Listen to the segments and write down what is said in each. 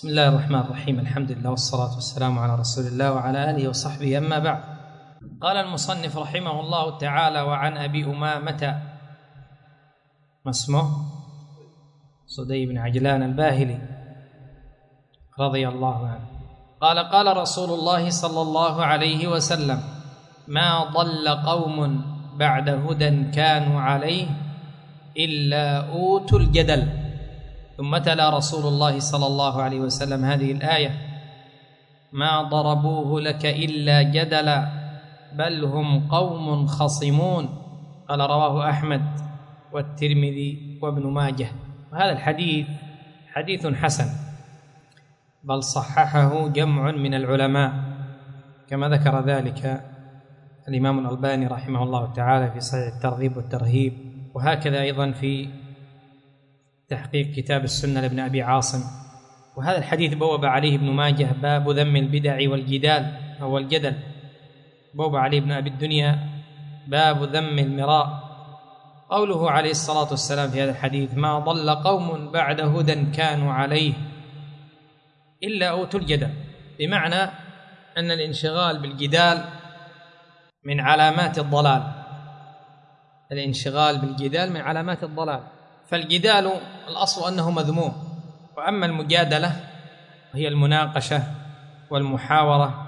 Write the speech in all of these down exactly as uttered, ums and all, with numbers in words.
بسم الله الرحمن الرحيم. الحمد لله والصلاة والسلام على رسول الله وعلى آله وصحبه، أما بعد. قال المصنف رحمه الله تعالى: وعن أبي أمامة، ما اسمه؟ صدي بن عجلان الباهلي رضي الله عنه قال: قال رسول الله صلى الله عليه وسلم: ما ضل قوم بعد هدى كانوا عليه إلا أوتوا الجدل. ثم تلا رسول الله صلى الله عليه وسلم هذه الآية: ما ضربوه لك إلا جدلا بل هم قوم خصمون. قال: رواه أحمد والترمذي وابن ماجه. وهذا الحديث حديث حسن، بل صححه جمع من العلماء، كما ذكر ذلك الإمام الألباني رحمه الله تعالى في صحيح الترغيب والترهيب، وهكذا أيضا في تحقيق كتاب السنة لابن أبي عاصم. وهذا الحديث بوب عليه ابن ماجه: باب ذم البدع والجدال أو الجدل. بوب عليه ابن أبي الدنيا: باب ذم المراء. قوله عليه الصلاة والسلام في هذا الحديث: ما ضل قوم بعد هدى كانوا عليه إلا أوتوا الجدل، بمعنى أن الانشغال بالجدال من علامات الضلال. الانشغال بالجدال من علامات الضلال. فالجدال الأصل أنه مذموم، وأما المجادلة وهي المناقشة والمحاورة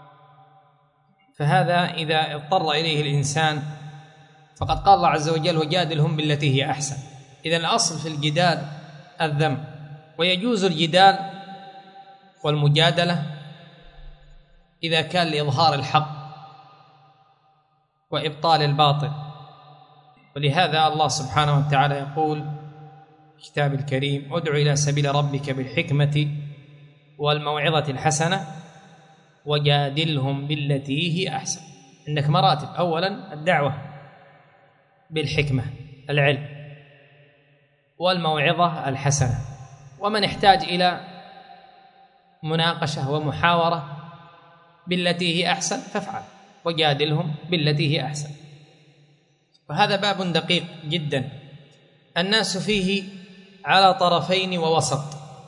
فهذا إذا اضطر إليه الإنسان، فقد قال الله عز وجل: وجادلهم بالتي هي أحسن. إذن الأصل في الجدال الذم، ويجوز الجدال والمجادلة إذا كان لإظهار الحق وإبطال الباطل. ولهذا الله سبحانه وتعالى يقول في كتاب الكريم: ادع إلى سبيل ربك بالحكمة والموعظة الحسنة وجادلهم بالتي هي أحسن. عندك مراتب: أولا الدعوة بالحكمة العلم، والموعظة الحسنة. ومن احتاج إلى مناقشة ومحاورة بالتي هي أحسن فافعل، وجادلهم بالتي هي أحسن. وهذا باب دقيق جدا، الناس فيه على طرفين ووسط.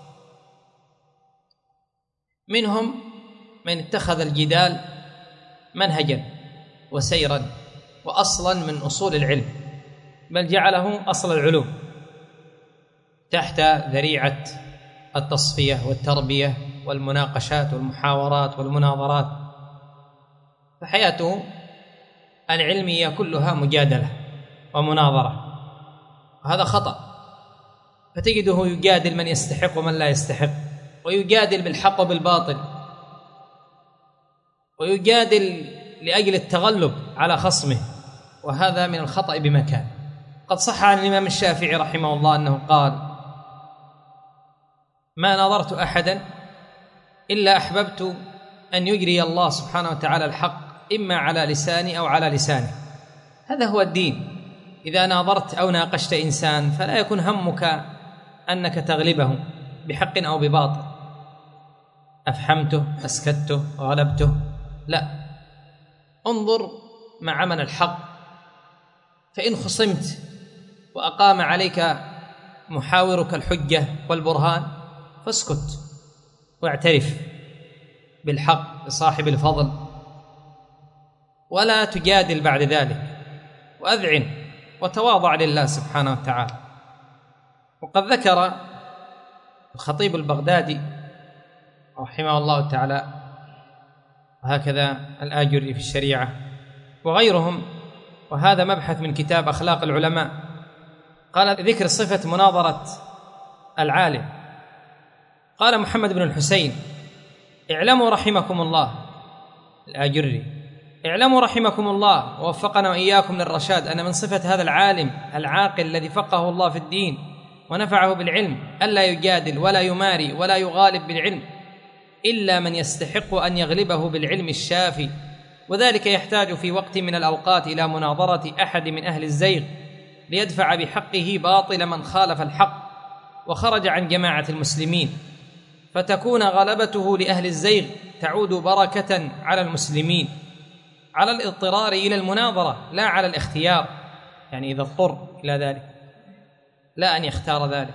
منهم من اتخذ الجدال منهجا وسيرا وأصلا من أصول العلم، بل جعله أصل العلوم تحت ذريعة التصفية والتربية والمناقشات والمحاورات والمناظرات، فحياته العلمية كلها مجادلة ومناظرة، وهذا خطأ. فتجده يجادل من يستحق ومن لا يستحق، ويجادل بالحق وبالباطل، ويجادل لأجل التغلب على خصمه، وهذا من الخطأ بمكان. قد صح عن الإمام الشافعي رحمه الله أنه قال: ما نظرت أحدا إلا أحببت أن يجري الله سبحانه وتعالى الحق إما على لساني أو على لسانه. هذا هو الدين. إذا ناظرت أو ناقشت إنسان فلا يكون همك أنك تغلبه بحق أو بباطل، أفحمته، أسكته، غلبته، لا، انظر مع من الحق. فإن خصمت وأقام عليك محاورك الحجة والبرهان فاسكت واعترف بالحق لصاحب الفضل، ولا تجادل بعد ذلك، وأذعن وتواضع لله سبحانه وتعالى. وقد ذكر الخطيب البغدادي رحمه الله تعالى، وهكذا الآجري في الشريعة وغيرهم، وهذا مبحث من كتاب أخلاق العلماء، قال ذكر صفة مناظرة العالم. قال محمد بن الحسين: اعلموا رحمكم الله، الآجري، اعلموا رحمكم الله ووفقنا وإياكم للرشاد، أن من صفة هذا العالم العاقل الذي فقهه الله في الدين ونفعه بالعلم ألا يجادل ولا يماري ولا يغالب بالعلم إلا من يستحق أن يغلبه بالعلم الشافي، وذلك يحتاج في وقت من الأوقات إلى مناظرة أحد من أهل الزيغ ليدفع بحقه باطل من خالف الحق وخرج عن جماعة المسلمين، فتكون غلبته لأهل الزيغ تعود بركة على المسلمين، على الاضطرار إلى المناظرة لا على الاختيار، يعني إذا اضطر إلى ذلك لا أن يختار ذلك.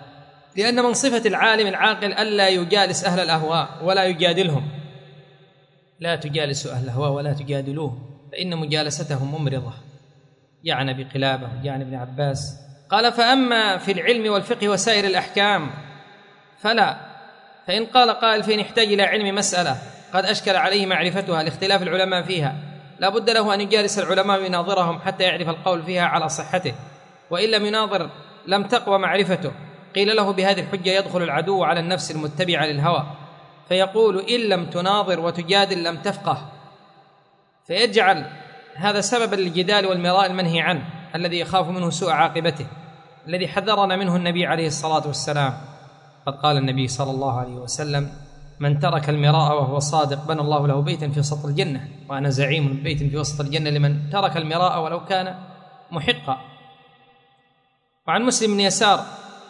لأن من صفة العالم العاقل ألا يجالس أهل الأهواء ولا يجادلهم. لا تجالسوا أهل الأهواء ولا تجادلوه فإن مجالستهم ممرضة. يعني بقلابة يعني ابن عباس. قال: فأما في العلم والفقه وسائر الأحكام فلا، فإن قال قائل: فإن احتاج إلى علم مسألة قد أشكل عليه معرفتها لاختلاف العلماء فيها، لا بد له أن يجالس العلماء ويناظرهم حتى يعرف القول فيها على صحته، وإن لم يناظر لم تقوى معرفته. قيل له: بهذه الحجة يدخل العدو على النفس المتبعة للهوى، فيقول: إن لم تناظر وتجادل لم تفقه، فيجعل هذا سببا للجدال والمراء المنهي عنه الذي يخاف منه سوء عاقبته، الذي حذرنا منه النبي عليه الصلاة والسلام. قد قال النبي صلى الله عليه وسلم: من ترك المراء وهو صادق بنى الله له بيتا في وسط الجنة، وأنا زعيم بيت في وسط الجنة لمن ترك المراء ولو كان محقا. وعن مسلم بن يسار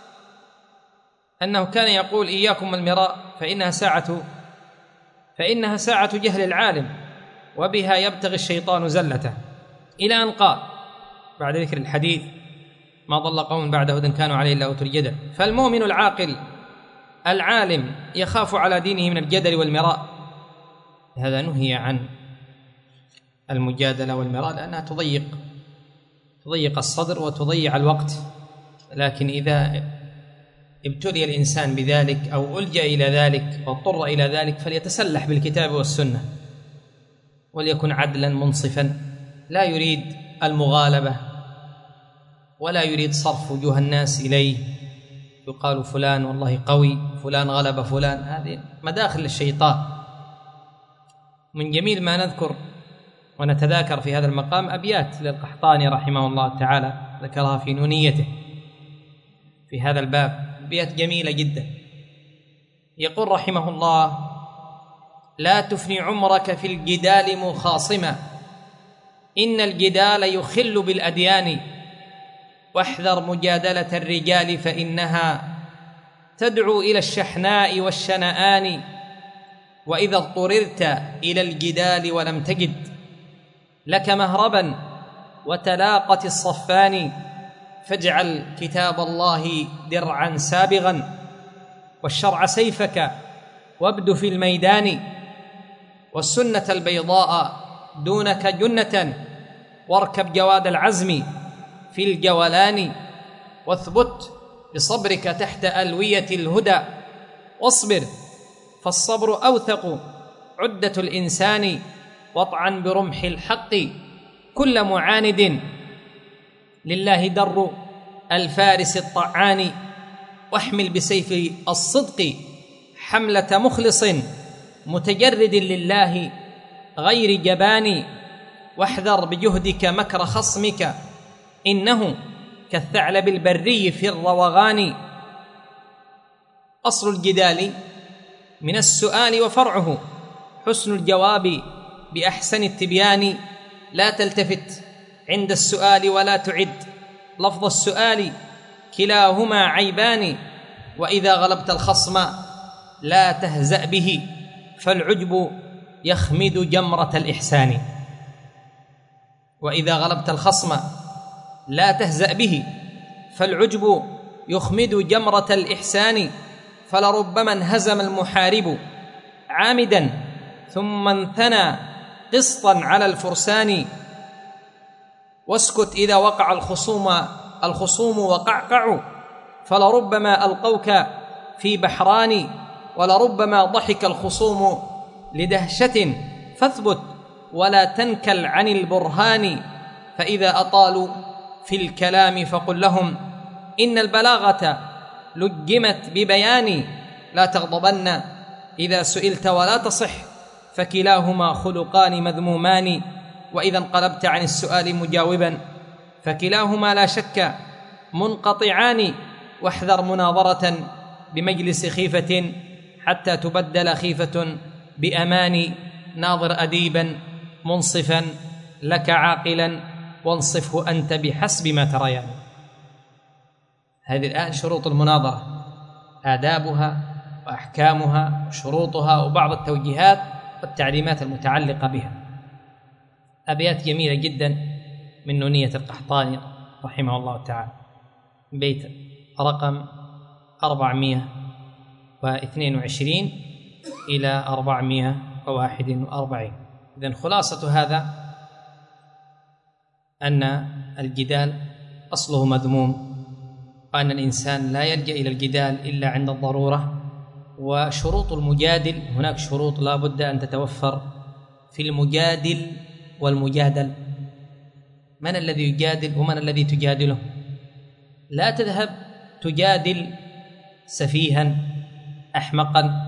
أنه كان يقول: إياكم المراء فإنها ساعة فإنها ساعة جهل العالم وبها يبتغي الشيطان زلته، إلى أن قال بعد ذكر الحديث: ما ضل قوم بعد هدى كانوا عليه إلا أوتوا الجدل. فالمؤمن العاقل العالم يخاف على دينه من الجدل والمراء، هذا نهي عن المجادلة والمراء لأنها تضيق تضيق الصدر وتضيع الوقت. لكن إذا ابتلي الإنسان بذلك أو ألجأ إلى ذلك واضطر إلى ذلك فليتسلح بالكتاب والسنة، وليكن عدلا منصفا، لا يريد المغالبة ولا يريد صرف وجوه الناس إليه. يقال فلان والله قوي، فلان غلب فلان، هذه مداخل الشيطان. من جميل ما نذكر ونتذاكر في هذا المقام أبيات للقحطاني رحمه الله تعالى ذكرها في نونيته في هذا الباب، أبيات جميلة جدا. يقول رحمه الله: لا تفني عمرك في الجدال مخاصما، إن الجدال يخل بالأديان، واحذر مجادلة الرجال فإنها تدعو إلى الشحناء والشنآن، وإذا اضطررت إلى الجدال ولم تجد لك مهربا وتلاقت الصفان، فاجعل كتاب الله درعا سابغا والشرع سيفك وابد في الميدان، والسنة البيضاء دونك جنة، واركب جواد العزم في الجولان، واثبت بصبرك تحت ألوية الهدى، واصبر فالصبر أوثق عدة الإنسان، واطعن برمح الحق كل معاند، لله در الفارس الطعان، واحمل بسيف الصدق حملة مخلص متجرد لله غير جبان، واحذر بجهدك مكر خصمك إنه كالثعلب البري في الروغان. أصل الجدال من السؤال وفرعه حسن الجواب بأحسن التبيان، لا تلتفت عند السؤال ولا تعد لفظ السؤال، كلاهما عيبان، وإذا غلبت الخصم لا تهزأ به، فالعجب يخمد جمرة الإحسان. وإذا غلبت الخصم لا تهزأ به، فالعجب يخمد جمرة الإحسان، فلربما انهزم المحارب عامدا ثم انثنى قسطا على الفرسان، واسكت إذا وقع الخصوم الخصوم وقعقعوا، فلربما ألقوك في بحران، ولربما ضحك الخصوم لدهشة، فاثبت ولا تنكل عن البرهان، فإذا أطالوا في الكلام فقل لهم إن البلاغة لجمت ببيان، لا تغضبن إذا سئلت ولا تصح، فكلاهما خلقان مذمومان، وإذا انقلبت عن السؤال مجاوبا فكلاهما لا شك منقطعان، واحذر مناظرة بمجلس خيفة حتى تبدل خيفة بأمان، ناظر أديبا منصفا لك عاقلا وانصفه أنت بحسب ما تريان. هذه الآن شروط المناظرة، آدابها وأحكامها وشروطها وبعض التوجيهات والتعليمات المتعلقة بها. أبيات جميلة جدا من نونية القحطاني رحمه الله تعالى، بيت رقم وأربعمائة واثنين وعشرين إلى أربعمائة وواحد وأربعين. إذن خلاصة هذا أن الجدال أصله مذموم، وأن الإنسان لا يلجأ إلى الجدال إلا عند الضرورة. وشروط المجادل، هناك شروط لا بد أن تتوفر في المجادل والمجادل. من الذي يجادل ومن الذي تجادله؟ لا تذهب تجادل سفيها أحمقا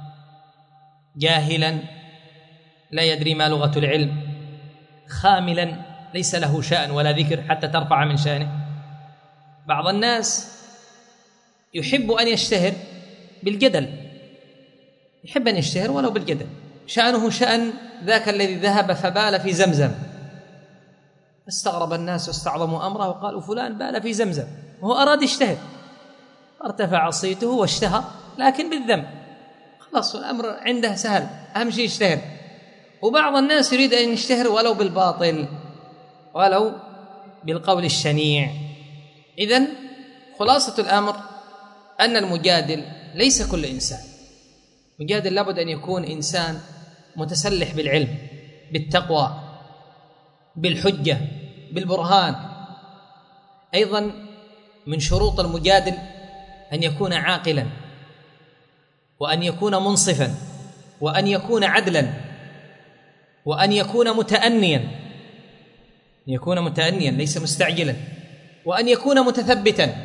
جاهلا لا يدري ما لغة العلم، خاملا ليس له شأن ولا ذكر حتى ترفع من شأنه. بعض الناس يحب أن يشتهر بالجدل، يحب أن يشتهر ولو بالجدل، شأنه شأن ذاك الذي ذهب فبال في زمزم. استغرب الناس واستعظموا أمره وقالوا فلان بال في زمزم، وهو أراد يشتهر، ارتفع صيته واشتهر لكن بالذم. خلاص الأمر عنده سهل، أهم شيء يشتهر. وبعض الناس يريد أن يشتهر ولو بالباطل ولو بالقول الشنيع. إذن خلاصة الأمر أن المجادل ليس كل إنسان. مجادل لابد أن يكون إنسان متسلح بالعلم، بالتقوى، بالحجة، بالبرهان. أيضا من شروط المجادل أن يكون عاقلا، وأن يكون منصفا، وأن يكون عدلا، وأن يكون متأنيا، أن يكون متأنيا ليس مستعجلا، وأن يكون متثبتا.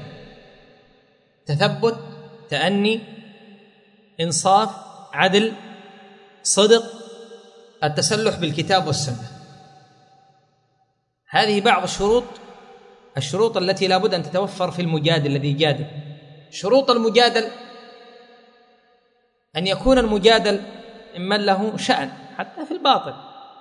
تثبت، تأني، إنصاف، عدل، صدق، التسلح بالكتاب والسنة. هذه بعض الشروط الشروط التي لا بد أن تتوفر في المجادل الذي يجادل. شروط المجادل أن يكون المجادل ممن له شأن حتى في الباطل،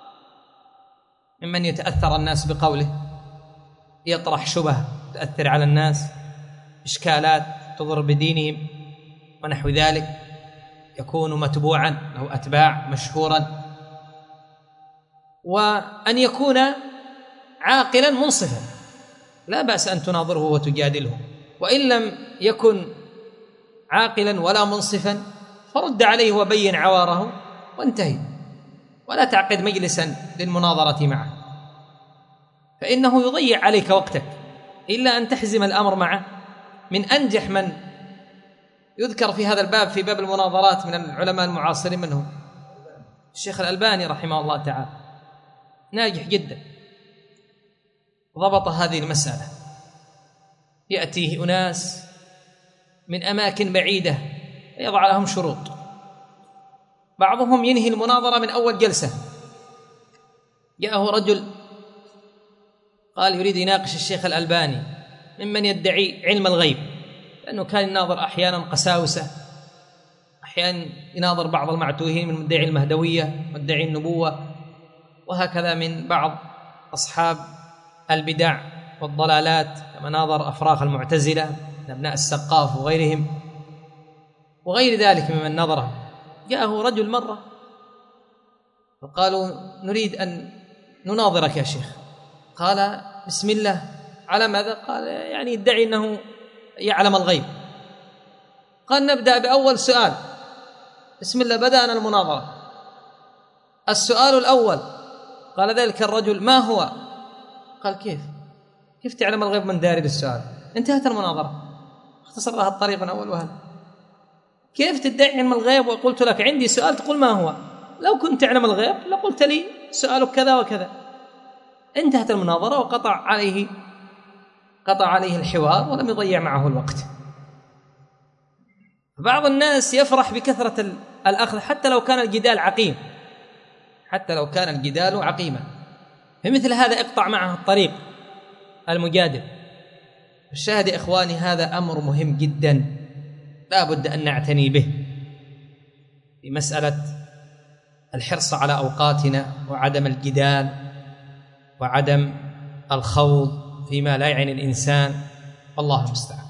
ممن يتأثر الناس بقوله، يطرح شبه تؤثر على الناس، إشكالات تضر بدينهم ونحو ذلك، يكون متبوعا له أتباع مشهورا. وأن يكون عاقلا منصفا، لا بأس أن تناظره وتجادله. وإن لم يكن عاقلا ولا منصفا فرد عليه وبين عواره وانتهي، ولا تعقد مجلسا للمناظرة معه، فإنه يضيع عليك وقتك، إلا أن تحزم الأمر معه. من أنجح من يذكر في هذا الباب في باب المناظرات من العلماء المعاصرين منهم الشيخ الألباني رحمه الله تعالى، ناجح جدا، ضبط هذه المسألة. يأتيه أناس من أماكن بعيدة يضع لهم شروط، بعضهم ينهي المناظرة من أول جلسة. جاءه رجل قال يريد يناقش الشيخ الألباني ممن يدعي علم الغيب، لأنه كان يناظر أحيانا قساوسة، أحيانا يناظر بعض المعتوهين من مدعي المهدوية مدعي النبوة، وهكذا من بعض أصحاب البدع والضلالات، كما ناظر أفراخ المعتزلة أبناء السقاف وغيرهم وغير ذلك ممن نظره. جاءه رجل مرة فقالوا نريد أن نناظرك يا شيخ. قال بسم الله، على ماذا؟ قال يعني يدعي أنه يعلم الغيب. قال نبدأ بأول سؤال، بسم الله، بدأنا المناظرة. السؤال الأول، قال ذلك الرجل ما هو؟ قال كيف كيف تعلم الغيب من داري السؤال؟ انتهت المناظرة، اختصر لها الطريق من أول وهل. كيف تدعي علم الغيب وقلت لك عندي سؤال تقول ما هو؟ لو كنت تعلم الغيب لقلت لي سؤالك كذا وكذا. انتهت المناظرة وقطع عليه قطع عليه الحوار ولم يضيع معه الوقت. بعض الناس يفرح بكثرة الأخذ حتى لو كان الجدال عقيم، حتى لو كان الجدال عقيما. في مثل هذا اقطع معه الطريق المجادل. الشاهد يا إخواني، هذا أمر مهم جدا لا بد أن نعتني به في مسألة الحرص على أوقاتنا، وعدم الجدال، وعدم الخوض فيما لا يعني الإنسان، والله المستعان.